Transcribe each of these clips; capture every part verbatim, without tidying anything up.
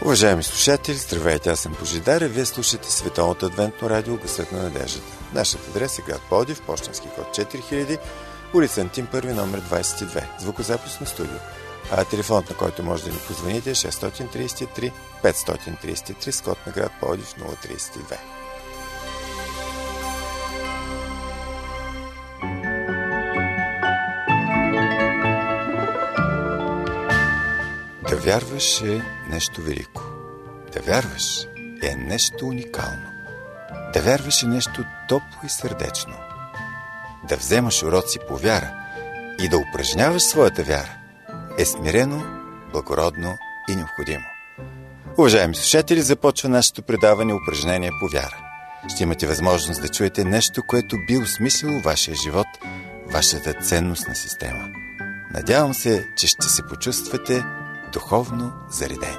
Уважаеми слушатели, здравейте, аз съм Божидар и вие слушате Световното адвентно радио Гласът на надеждата. Нашият адрес е град Пловдив, пощенски код четири хиляди, улица Антим първи, номер двадесет и две, звукозаписно студио. А телефонът, на който може да ни позвоните е шест три три пет три три с код на град Пловдив нула три две. Да вярваш е нещо велико. Да вярваш е нещо уникално. Да вярваш е нещо топло и сърдечно. Да вземаш уроци по вяра и да упражняваш своята вяра е смирено, благородно и необходимо. Уважаеми слушатели, започва нашето предаване упражнение по вяра. Ще имате възможност да чуете нещо, което би осмислило вашия живот, вашата ценностна система. Надявам се, че ще се почувствате духовно заредени.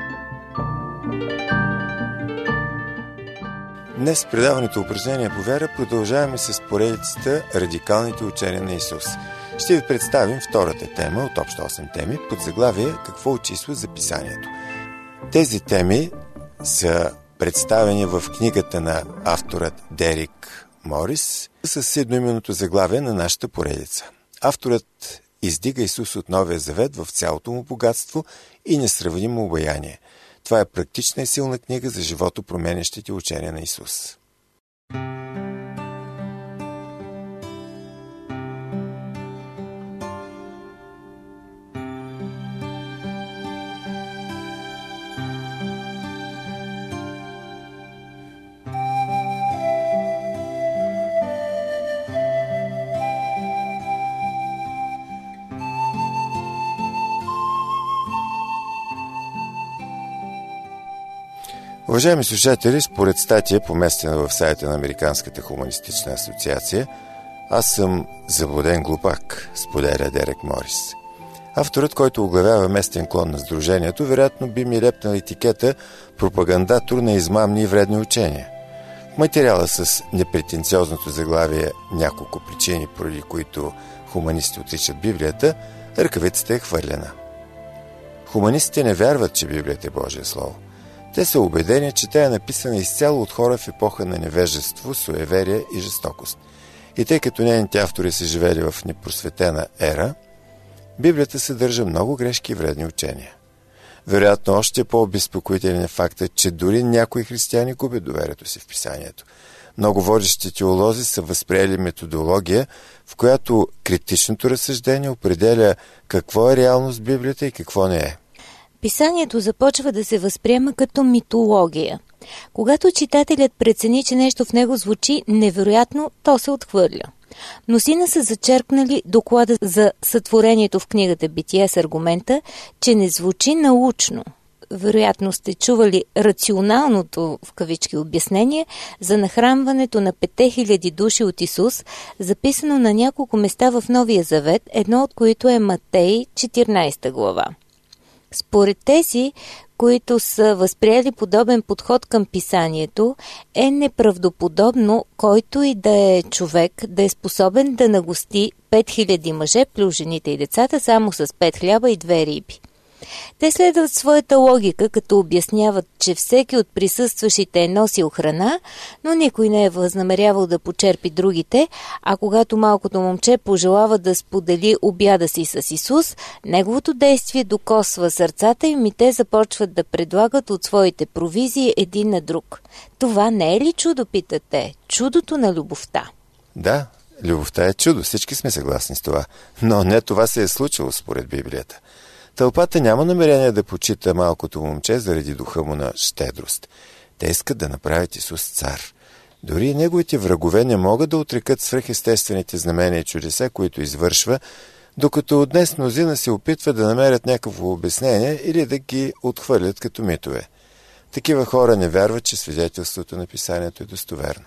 Днес в предаването упражнение по вяра продължаваме с поредицата Радикалните учения на Исус. Ще ви представим втората тема от общо осем теми под заглавие Какво учи Исус за Писанието. Тези теми са представени в книгата на авторът Дерик Морис с едноименното заглавие на нашата поредица. Авторът издига Исус от Новия завет в цялото му богатство и несравнимо обаяние. Това е практична и силна книга за живото променящите учения на Исус. Уважаеми слушатели, според статия, поместена в сайта на Американската хуманистична асоциация, аз съм заблуден глупак, споделя Дерек Морис. Авторът, който оглавява местен клон на сдружението, вероятно би ми лепнал етикета пропагандатор на измамни и вредни учения. В материала с непретенциозното заглавие няколко причини, поради които хуманисти отричат Библията, ръкавицата е хвърлена. Хуманистите не вярват, че Библията е Божие Слово. Те са убедени, че тя е написана изцяло от хора в епоха на невежество, суеверие и жестокост. И тъй като нейните автори са живели в непросветена ера, Библията съдържа много грешки и вредни учения. Вероятно, още по-обезпокоителен е фактът, че дори някои християни губят доверието си в Писанието. Много водещи теолози са възприели методология, в която критичното разсъждение определя какво е реалност в Библията и какво не е. Писанието започва да се възприема като митология. Когато читателят прецени, че нещо в него звучи невероятно, то се отхвърля. Мнозина са зачеркнали доклада за сътворението в книгата Битие с аргумента, че не звучи научно. Вероятно сте чували рационалното, в кавички, обяснение за нахранването на петте хиляди души от Исус, записано на няколко места в Новия завет, едно от които е Матей, четиринадесета глава. Според тези, които са възприели подобен подход към писанието, е неправдоподобно който и да е човек да е способен да нагости пет хиляди мъже плюс жените и децата само с пет хляба и две риби. Те следват своята логика, като обясняват, че всеки от присъстващите е носил храна, но никой не е възнамерявал да почерпи другите, а когато малкото момче пожелава да сподели обяда си с Исус, неговото действие докосва сърцата им и те започват да предлагат от своите провизии един на друг. Това не е ли чудо, питате? Чудото на любовта. Да, любовта е чудо, всички сме съгласни с това, но не това се е случило според Библията. Тълпата няма намерение да почита малкото момче заради духа му на щедрост. Те искат да направят Исус цар. Дори и неговите врагове не могат да отрекат свръхестествените знамения и чудеса, които извършва, докато днес мнозина се опитват да намерят някакво обяснение или да ги отхвърлят като митове. Такива хора не вярват, че свидетелството на Писанието е достоверно.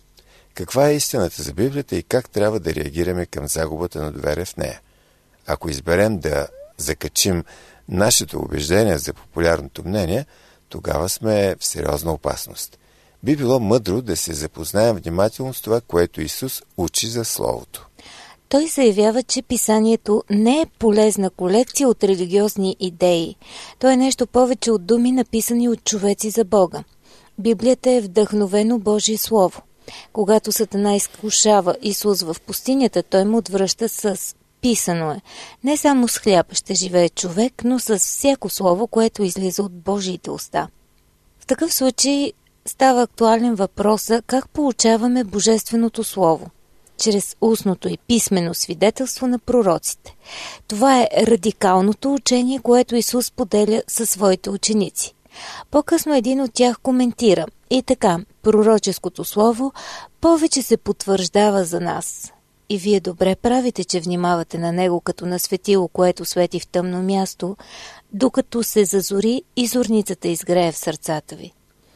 Каква е истината за Библията и как трябва да реагираме към загубата на доверие в нея? Ако изберем да закачим нашето убеждение за популярното мнение, тогава сме в сериозна опасност. Би било мъдро да се запознаем внимателно с това, което Исус учи за Словото. Той заявява, че писанието не е полезна колекция от религиозни идеи. То е нещо повече от думи, написани от човеци за Бога. Библията е вдъхновено Божие Слово. Когато Сатана изкушава Исус в пустинята, той му отвръща с писано е. Не само с хляб ще живее човек, но с всяко слово, което излиза от Божиите уста. В такъв случай става актуален въпроса как получаваме Божественото Слово. Чрез устното и писмено свидетелство на пророците. Това е радикалното учение, което Исус поделя със своите ученици. По-късно един от тях коментира: и така, пророческото слово повече се потвърждава за нас. И вие добре правите, че внимавате на него като на светило, което свети в тъмно място, докато се зазори и зорницата изгрее в сърцата ви.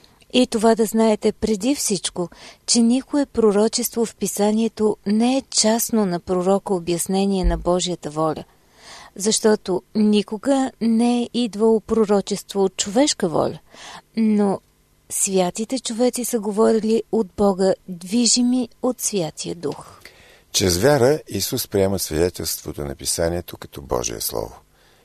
И това да знаете преди всичко, че никое пророчество в писанието не е частно на пророка обяснение на Божията воля, защото никога не е идвало пророчество от човешка воля, но святите човеци са говорили от Бога, движими от Святия Дух. Чрез вяра Исус приема свидетелството на писанието като Божие Слово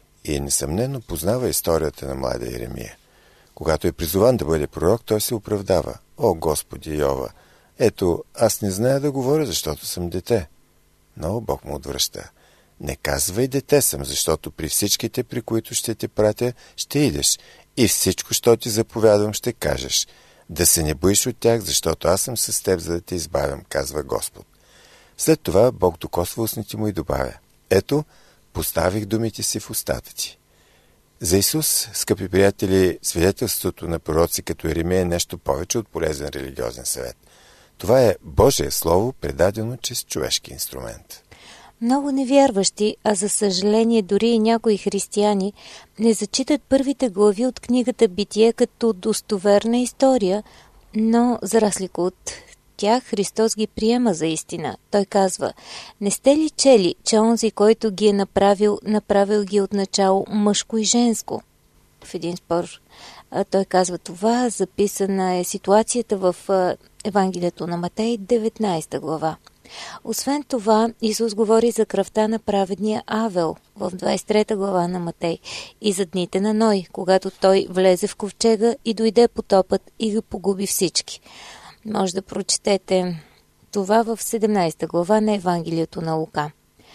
и несъмнено познава историята на младия Еремия. Когато е призован да бъде пророк, той се оправдава: О, Господи Йова, ето, аз не зная да говоря, защото съм дете. Но Бог му отвръща: не казвай дете съм, защото при всичките, при които ще те пратя, ще идеш и всичко, що ти заповядвам, ще кажеш. Да се не боиш от тях, защото аз съм с теб, за да те избавям, казва Господ. След това Бог докосва устните му и добавя: ето, поставих думите си в устата ти. За Исус, скъпи приятели, свидетелството на пророци като Еремия е нещо повече от полезен религиозен съвет. Това е Божие Слово, предадено чрез човешки инструмент. Много невярващи, а за съжаление дори и някои християни, не зачитат първите глави от книгата Битие като достоверна история, но за разлика от тях Христос ги приема за истина. Той казва: не сте ли чели, че онзи, който ги е направил, направил ги отначало мъжко и женско? В един спор той казва това, записана е ситуацията в Евангелието на Матей, деветнадесета глава. Освен това, Исус говори за кръвта на праведния Авел в двадесет и трета глава на Матей и за дните на Ной, когато той влезе в ковчега и дойде потопът и ги погуби всички. Може да прочетете това в седемнадесета глава на Евангелието на Лука.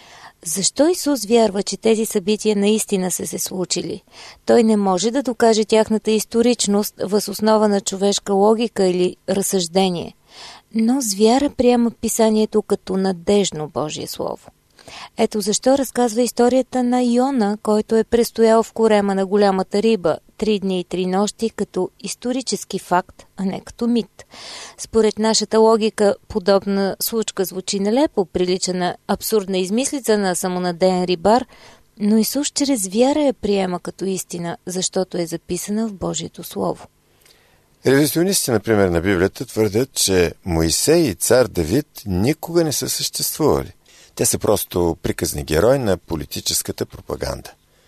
Защо Исус вярва, че тези събития наистина са се случили? Той не може да докаже тяхната историчност въз основа на човешка логика или разсъждение, но с вяра приема писанието като надежно Божие Слово. Ето защо разказва историята на Йона, който е престоял в корема на голямата риба три дни и три нощи като исторически факт, а не като мит. Според нашата логика, подобна случка звучи нелепо, прилича на абсурдна измислица на самонадеян рибар, но Исус чрез вяра я приема като истина, защото е записана в Божието Слово. Ревизионисти, например, на Библията твърдят, че Моисей и цар Давид никога не са съществували. Те са просто приказни герои на политическата пропаганда.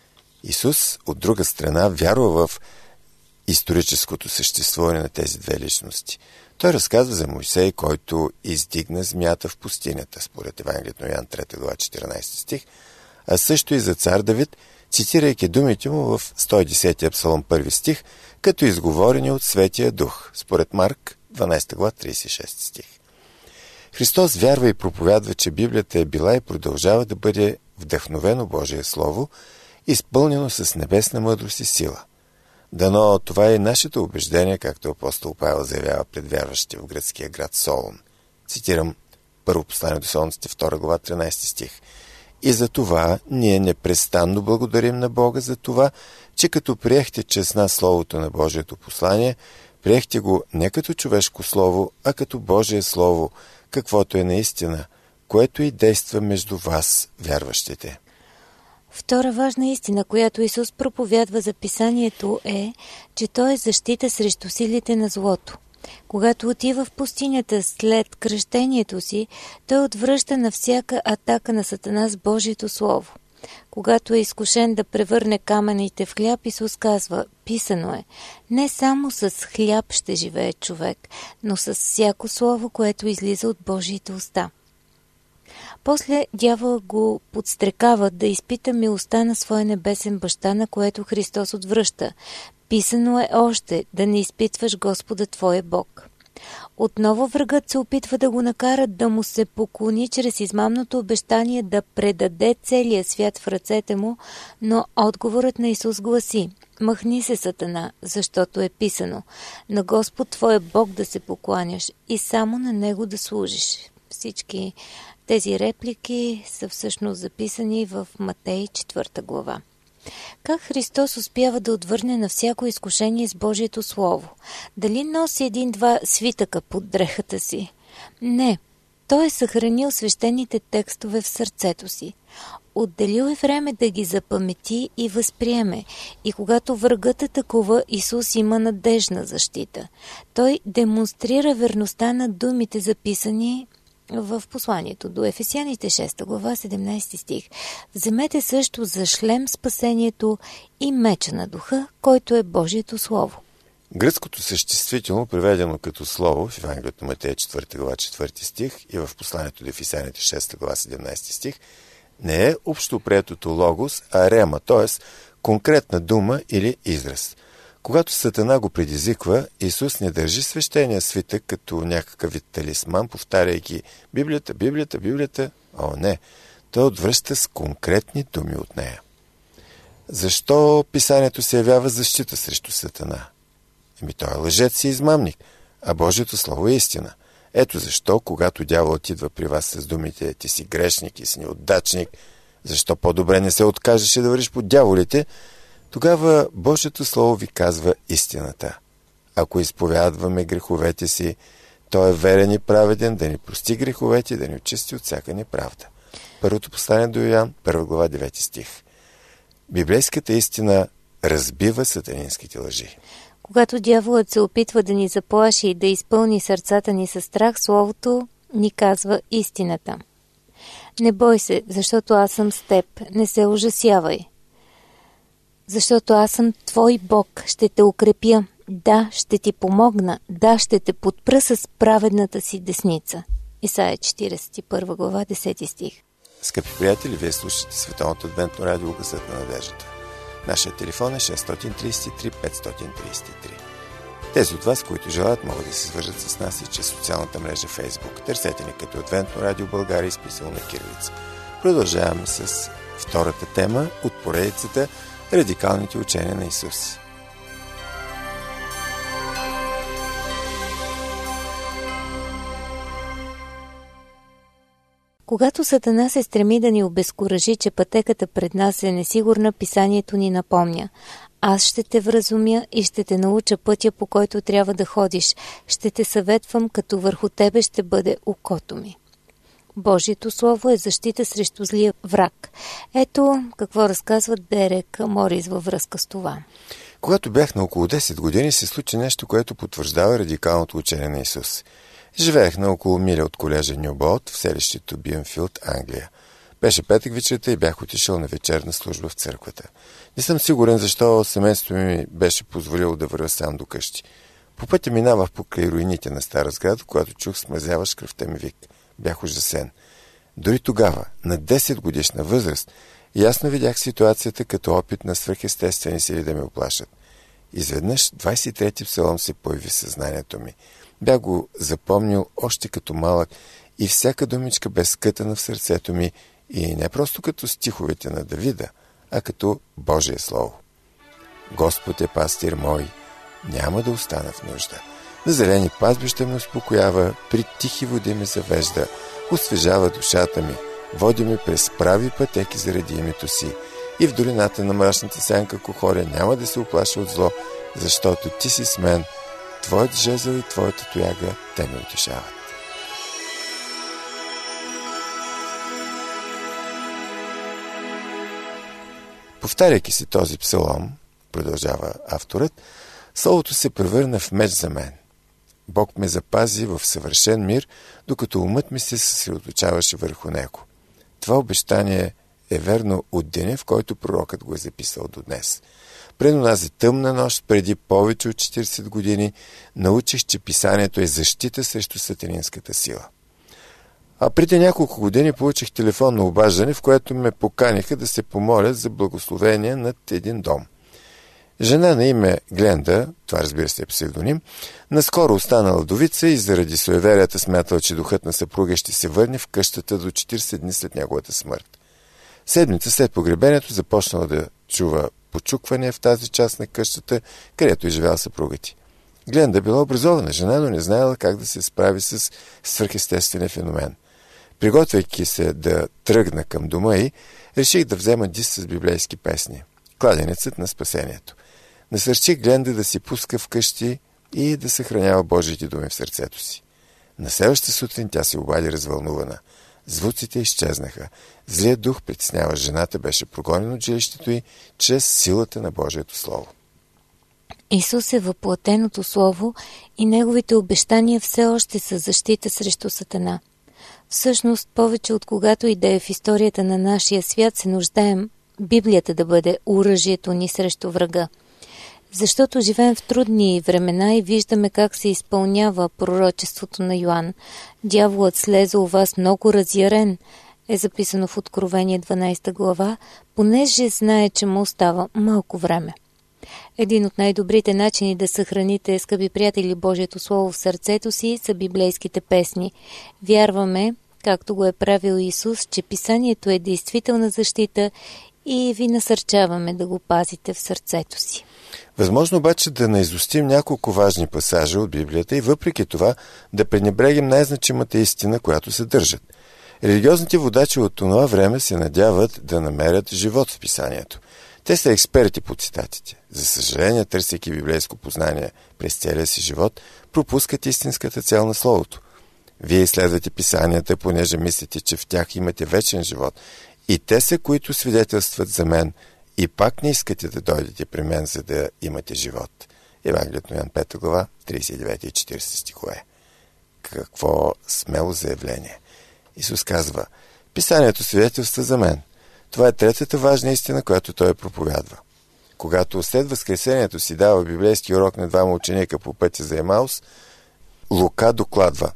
Исус, от друга страна, вярва в историческото съществуване на тези две личности. Той разказва за Моисей, който издигна змията в пустинята, според Евангелието на Йоан трета глава четиринадесети стих, а също и за цар Давид, цитирайки думите му в сто и десети псалом първи стих, като изговорени от Светия Дух, според Марк дванадесета глава тридесет и шести стих. Христос вярва и проповядва, че Библията е била и продължава да бъде вдъхновено Божие Слово, изпълнено с небесна мъдрост и сила. Дано това е нашето убеждение, както апостол Павел заявява пред вярващите в гръцкия град Солун. Цитирам първо послание до Солунците, втора глава, тринадесети стих. И за това ние непрестанно благодарим на Бога за това, че като приехте чрез нас Словото на Божието послание, приехте го не като човешко слово, а като Божие Слово, каквото е наистина, което и действа между вас, вярващите. Втора важна истина, която Исус проповядва за писанието е, че то е защита срещу силите на злото. Когато отива в пустинята след кръщението си, той отвръща на всяка атака на Сатана с Божието Слово. Когато е изкушен да превърне камъните в хляб, Исус казва: писано е, не само с хляб ще живее човек, но с всяко слово, което излиза от Божиите уста. После дявола го подстрекава да изпита милостта на своя небесен баща, на което Христос отвръща. Писано е още да не изпитваш Господа твоя Бог. Отново врагът се опитва да го накара да му се поклони чрез измамното обещание да предаде целия свят в ръцете му, но отговорът на Исус гласи: „Махни се, Сатана, защото е писано: на Господ твоя Бог да се покланяш и само на Него да служиш“. Всички тези реплики са всъщност записани в Матей четвърта глава. Как Христос успява да отвърне на всяко изкушение с Божието Слово? Дали носи един-два свитъка под дрехата си? Не. Той е съхранил свещените текстове в сърцето си. Отделил е време да ги запамети и възприеме. И когато врагът атакува, Исус има надежна защита. Той демонстрира верността на думите, записани в посланието до Ефесяните шеста глава, седемнайсети стих. Вземете също за шлем спасението и меча на духа, който е Божието Слово. Гръцкото съществително, преведено като слово в Евангелието на Матея четвърта глава, четвърти стих и в посланието до Ефесяните шеста глава, седемнайсети стих, не е общоприетото логос, а рема, т.е. конкретна дума или израз. Когато Сатана го предизвиква, Исус не държи свещения свитък като някакъв вид талисман, повтаряйки Библията, Библията, Библията. О, не! Той отвръща с конкретни думи от нея. Защо писанието се явява защита срещу Сатана? Еми той е лъжец и измамник, а Божието Слово е истина. Ето защо, когато дяволът идва при вас с думите „ти си грешник и си неудачник“, защо по-добре не се откажеш и да вървиш по дяволите, тогава Божието Слово ви казва истината. Ако изповядваме греховете си, Той е верен и праведен да ни прости греховете и да ни очисти от всяка неправда. Първото послание до Йоан, първа глава, девети стих. Библейската истина разбива сатанинските лъжи. Когато дяволът се опитва да ни заплаши и да изпълни сърцата ни със страх, Словото ни казва истината. Не бой се, защото аз съм с теб. Не се ужасявай. Защото аз съм твой Бог. Ще те укрепя. Да, ще ти помогна. Да, ще те подпра с праведната си десница. Исаия четиридесет и първа глава, десети стих. Скъпи приятели, вие слушате Световното адвентно радио Гласът на надеждата. Нашият телефон е шест три три пет три три. Тези от вас, които желаят, могат да се свържат с нас и чрез социалната мрежа Facebook. Търсете ни като Адвентно радио България, изписано на кирилица. Продължаваме с втората тема от поредицата Радикалните учения на Исус. Когато Сатана се стреми да ни обезкуражи, че пътеката пред нас е несигурна, писанието ни напомня: аз ще те вразумя и ще те науча пътя, по който трябва да ходиш. Ще те съветвам, като върху тебе ще бъде окото ми. Божието Слово е защита срещу злия враг. Ето какво разказва Дерек Морис във връзка с това. Когато бях на около десет години, се случи нещо, което потвърждава радикалното учение на Исус. Живеех на около миля от колежа Нюболт в селището Бюнфилд, Англия. Беше петък вечерта и бях отишъл на вечерна служба в църквата. Не съм сигурен защо семейството ми беше позволило да вървя сам до къщи. По пътя минавах покрай руините на стара сграда, когато чух смазяваш кръвта ми вик. Бях ужасен. Дори тогава, на десет годишна възраст, ясно видях ситуацията като опит на свръхестествени сили да ме оплашат. Изведнъж двайсет и трети псалом се появи в съзнанието ми. Бях го запомнил още като малък и всяка думичка бе скътана в сърцето ми и не просто като стиховете на Давида, а като Божие Слово. Господ е пастир мой, няма да остана в нужда. На зелени пазбища ме успокоява, при тихи води ме завежда, освежава душата ми, води ме през прави пътеки заради името си и в долината на мрачната сянка кохоря няма да се оплаша от зло, защото ти си с мен, твоят жезъл и твоята тояга, те ме утешават. Повтаряйки си този псалом, продължава авторът, словото се превърна в меч за мен. Бог ме запази в съвършен мир, докато умът ми се съсредоточаваше върху него. Това обещание е верно от деня, в който пророкът го е записал до днес. Пред онази тъмна нощ, преди повече от четирийсет години, научих, че писанието е защита срещу сатанинската сила. А преди няколко години получих телефонно обаждане, в което ме поканиха да се помоля за благословение над един дом. Жена на име Гленда, това разбира се е псевдоним, наскоро останала вдовица и заради суеверията смятала, че духът на съпруга ще се върне в къщата до четиридесет дни след неговата смърт. Седмица след погребението започнала да чува почукване в тази част на къщата, където е живял съпругът ти. Гленда била образована жена, но не знаела как да се справи с свръхестествения феномен. Приготвяйки се да тръгна към дома й, реших да взема диск с библейски песни. Кладенецът на спасението. Насърчих Гленда да си пуска вкъщи и да съхранява Божиите думи в сърцето си. На следващата сутрин тя се обади развълнувана. Звуците изчезнаха. Злият дух, притеснява жената, беше прогонен от жилището й чрез силата на Божието Слово. Исус е въплътеното Слово и неговите обещания все още са защита срещу Сатана. Всъщност, повече от когато и да е в историята на нашия свят, се нуждаем Библията да бъде оръжието ни срещу врага. Защото живеем в трудни времена и виждаме как се изпълнява пророчеството на Йоан. Дяволът слезе у вас много разярен, е записано в Откровение дванадесета глава, понеже знае, че му остава малко време. Един от най-добрите начини да съхраните, скъпи приятели, Божието Слово в сърцето си са библейските песни. Вярваме, както го е правил Исус, че Писанието е действителна защита и ви насърчаваме да го пазите в сърцето си. Възможно обаче да наизустим няколко важни пасажа от Библията и въпреки това да пренебрегнем най-значимата истина, която съдържат. Религиозните водачи от това време се надяват да намерят живот в Писанието. Те са експерти по цитатите. За съжаление, търсейки библейско познание през целия си живот, пропускат истинската цел на Словото. Вие изследвате Писанията, понеже мислите, че в тях имате вечен живот. И те са, които свидетелстват за мен, и пак не искате да дойдете при мен, за да имате живот. Евангелието на Йоан пета глава, тридесет и девет и четиридесет стихове. Какво смело заявление! Исус казва: Писанието свидетелства за мен. Това е третата важна истина, която той проповядва. Когато след възкресението си дава библейски урок на двама ученика по пътя за Емаус, Лука докладва: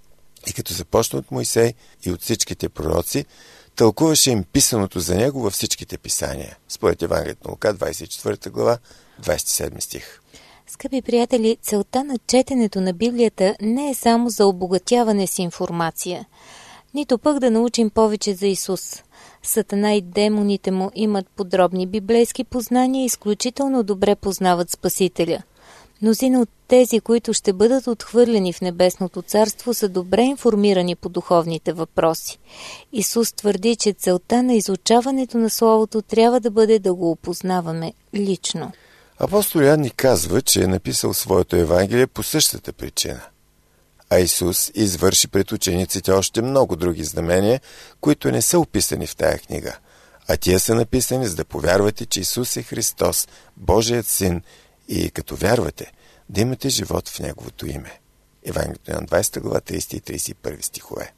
и като започна от Мойсей и от всичките пророци, тълкуваше им писаното за него във всичките писания. Според Евангелието на Лука, двадесет и четвърта глава, двадесет и седми стих. Скъпи приятели, целта на четенето на Библията не е само за обогатяване с информация, нито пък да научим повече за Исус. Сатана и демоните му имат подробни библейски познания и изключително добре познават Спасителя. Мнозина от тези, които ще бъдат отхвърлени в Небесното царство, са добре информирани по духовните въпроси. Исус твърди, че целта на изучаването на Словото трябва да бъде да го опознаваме лично. Апостол Йоан ни казва, че е написал своето Евангелие по същата причина. А Исус извърши пред учениците още много други знамения, които не са описани в тая книга. А тия са написани, за да повярвате, че Исус е Христос, Божият Син, и като вярвате, да имате живот в Неговото име. Евангелието на двадесета глава, тридесети и тридесет и първи стихове.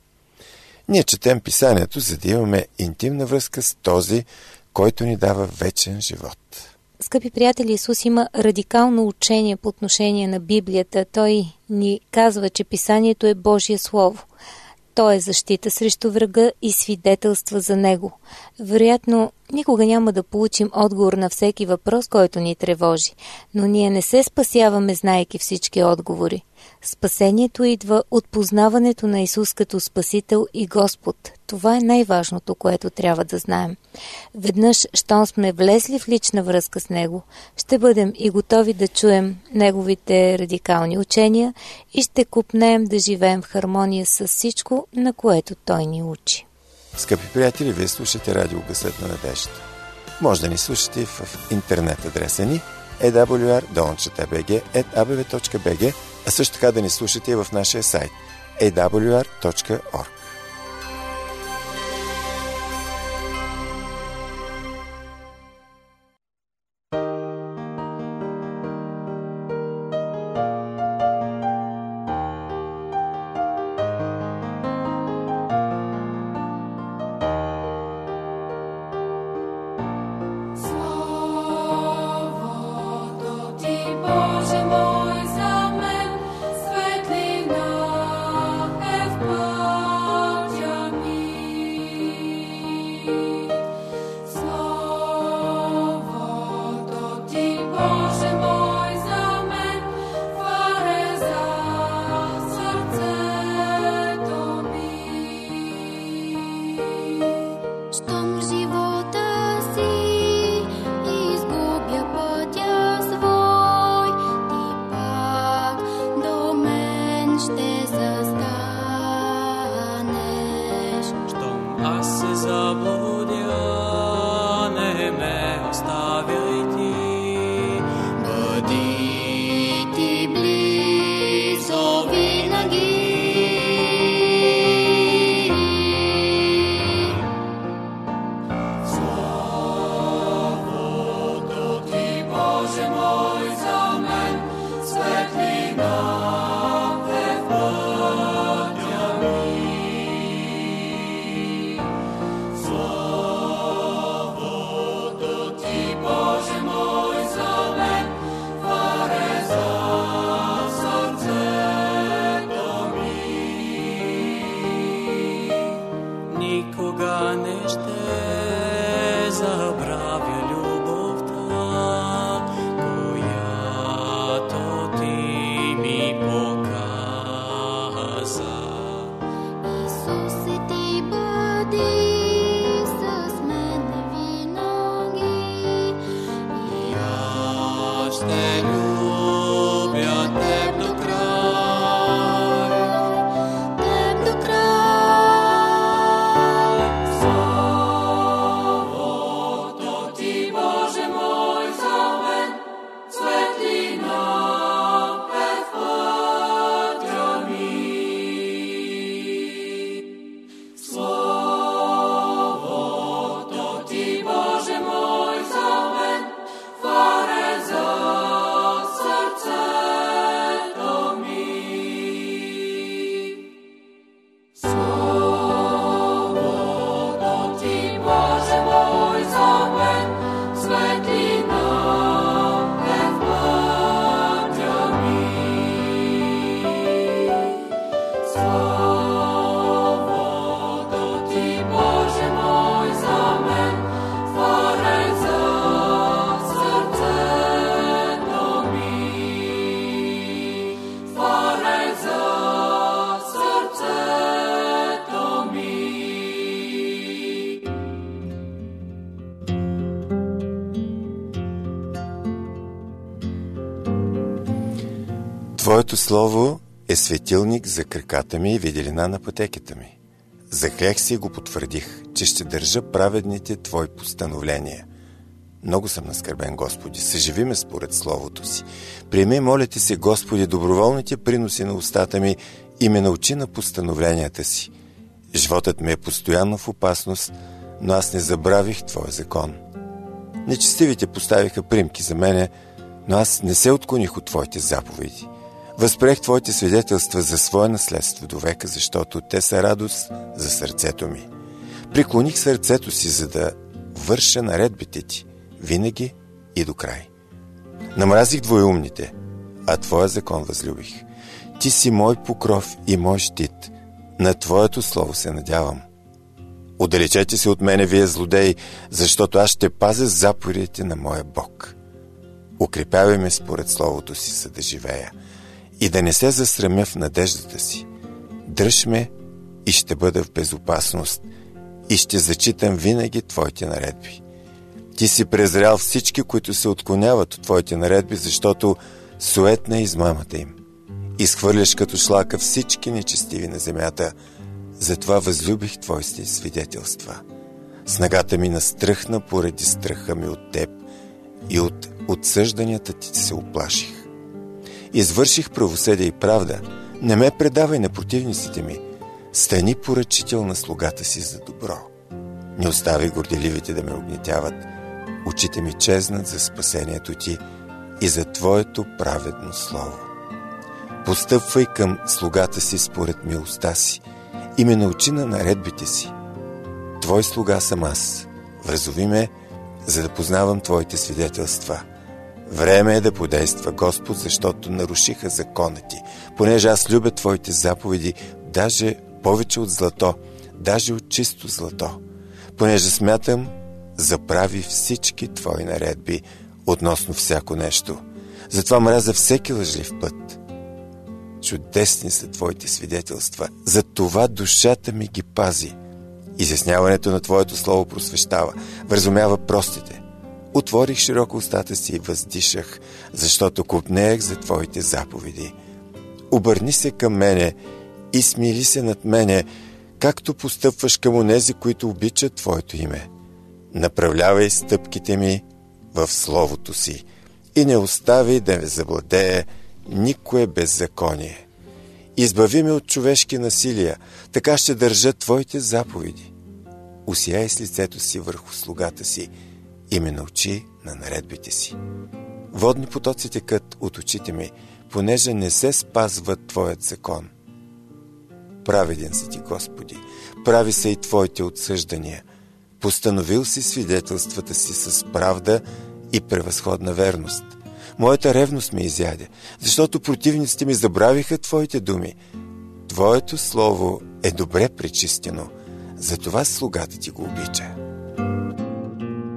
Ние четем Писанието, за да имаме интимна връзка с този, който ни дава вечен живот. Скъпи приятели, Исус има радикално учение по отношение на Библията. Той ни казва, че Писанието е Божие Слово. То е защита срещу врага и свидетелства за него. Вероятно, никога няма да получим отговор на всеки въпрос, който ни тревожи, но ние не се спасяваме, знаейки всички отговори. Спасението идва от познаването на Исус като Спасител и Господ. Това е най-важното, което трябва да знаем. Веднъж, щом сме влезли в лична връзка с Него, ще бъдем и готови да чуем Неговите радикални учения и ще купнеем да живеем в хармония с всичко, на което Той ни учи. Скъпи приятели, вие слушате Радио Гласът на надеждата. Може да ни слушате в интернет адреса ни ей дабъл ю ар долна би джи ет а бе ве точка би джи, а също така да ни слушате и в нашия сайт ей дабъл ю ар точка орг. Sweetly now have забравя любовта, която ти ми показа. Исусе, ти бъди с мен винаги, И аз ще любя теб до край, теб до край. Словото ти, Боже мой, за мен светлина е в пътя ми. Словото ти, Боже мой, за мен фаре за сърцето ми. Словото ти, Боже мой, за мен светлина е в пътя ми. Словото ти, Боже мой, за мен фаре за сърцето ми. Фаре за сърцето ми. Твоето слово е светилник за краката ми и виделина на пътеката ми. Заклех си и го потвърдих, че ще държа праведните Твои постановления. Много съм наскърбен, Господи, съживи ме според Словото си. Приеми, моля Ти се, Господи, доброволните приноси на устата ми и ме научи на постановленията си. Животът ми е постоянно в опасност, но аз не забравих Твоя закон. Нечестивите поставиха примки за мене, но аз не се отклоних от Твоите заповеди. Възприех Твоите свидетелства за свое наследство до века, защото те са радост за сърцето ми. Приклоних сърцето си, за да върша наредбите Ти, винаги и до край. Намразих двоеумните, а Твоя закон възлюбих. Ти си мой покров и мой щит. На Твоето слово се надявам. Отдалечете се от мене, вие злодеи, защото аз ще пазя заповедите на моя Бог. Укрепявай ме според Словото си, за да живея и да не се засрамя в надеждата си. Дръж ме и ще бъда в безопасност и ще зачитам винаги Твоите наредби. Ти си презрял всички, които се отклоняват от Твоите наредби, защото суетна е измамата им. Изхвърляш като шлака всички нечестиви на земята, затова възлюбих Твоите свидетелства. Снагата ми настръхна поради страха ми от Теб и от отсъжданията Ти се уплаших. Извърших правосъдие и правда, не ме предавай на противниците ми, стани поръчител на слугата си за добро. Не остави горделивите да ме огнетяват, очите ми чезнат за спасението Ти и за Твоето праведно слово. Постъпвай към слугата си според милостта си и ме научи на наредбите си. Твой слуга съм аз, вразуви ме, за да познавам Твоите свидетелства. Време е да подейства Господ, защото нарушиха закона Ти, понеже аз любя Твоите заповеди, даже повече от злато, даже от чисто злато, понеже смятам за прави всички Твои наредби относно всяко нещо. Затова мразя всеки лъжлив път. Чудесни са Твоите свидетелства, за това душата ми ги пази. Изясняването на Твоето слово просвещава, вразумява простите. Отворих широко устата си и въздишах, защото копнеех за Твоите заповеди. Обърни се към мене и смили се над мене, както постъпваш към онези, които обичат Твоето име. Направлявай стъпките ми в Словото си и не остави да ме завладее никое беззаконие. Избави ме от човешки насилия, така ще държа Твоите заповеди. Усияй с лицето си върху слугата си и ме научи на наредбите си. Водни потоци текат от очите ми, понеже не се спазва Твоят закон. Праведен си Ти, Господи, прави са и Твоите отсъждания. Постановил си свидетелствата си с правда и превъзходна верност. Моята ревност ме изяде, защото противниците ми забравиха Твоите думи. Твоето слово е добре пречистено, затова слугата Ти го обича.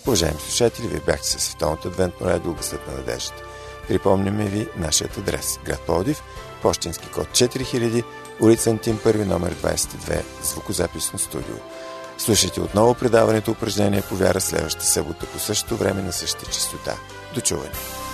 Уважаеми слушатели, вие бяхте със Световното адвентно радио Гласът на надеждата. Припомняме ви нашият адрес. Град Пловдив, пощенски код четири хиляди, улица Антим първи, номер двадесет и две, звукозаписно студио. Слушайте отново предаването упражнение по вяра следващата събота по същото време на същата честота. До чуване!